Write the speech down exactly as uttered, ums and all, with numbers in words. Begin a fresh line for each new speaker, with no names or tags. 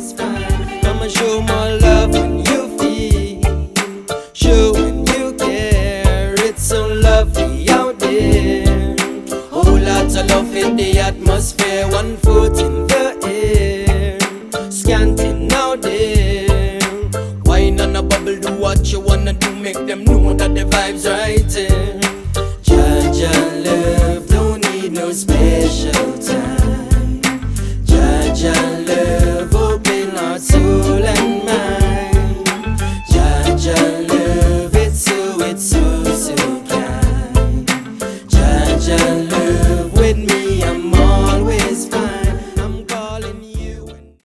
is fine. Come and show more love when you feel, show when you care. It's so lovely out there. Whole lot of love in the atmosphere. One foot in